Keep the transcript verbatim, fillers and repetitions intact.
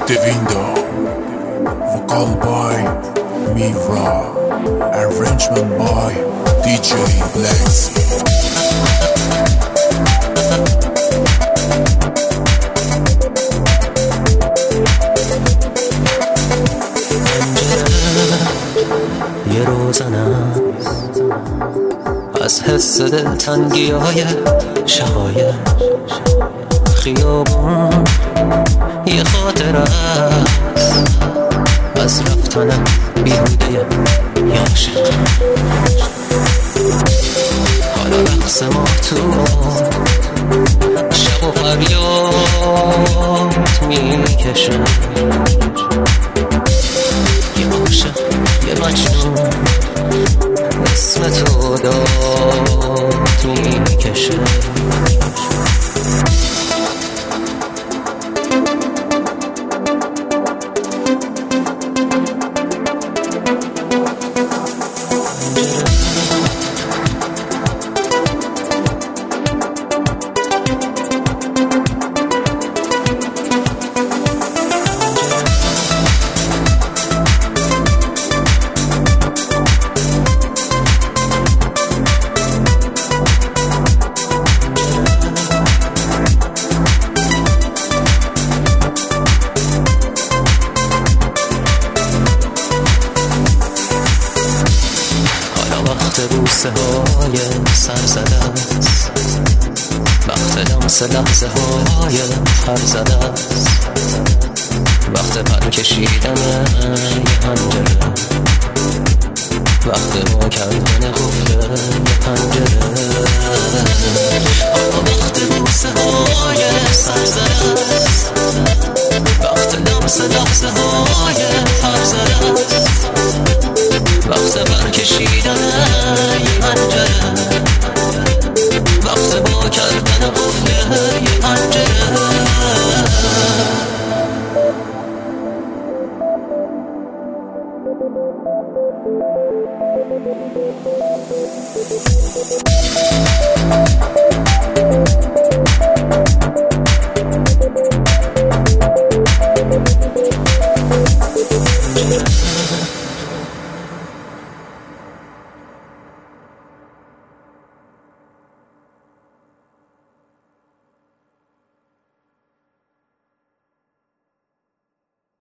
Devindo, vocal by Mira, arrangement by دی جی Lex. یه روزن است از حس دلتنگی های شقایق خیابون، یه خاطر است از رفتن بیهوده یه عاشق. حالا رقص ما تو شب و فریاد میکشه، یه عاشق یه مجنون اسم تو داد میکشه. بوسه های سر زده است، وقت لمس لحظه های پر زده است، وقت پر کشیدن یه پنجره، وقت وا کردن قفل یه پنجره. وقت بوسه های سر زده است، وقت لمس لحظه های پر زده است، وقت پر کشیدن یه پنجره، وقت با کردن قفل یه پنجره. Yeah.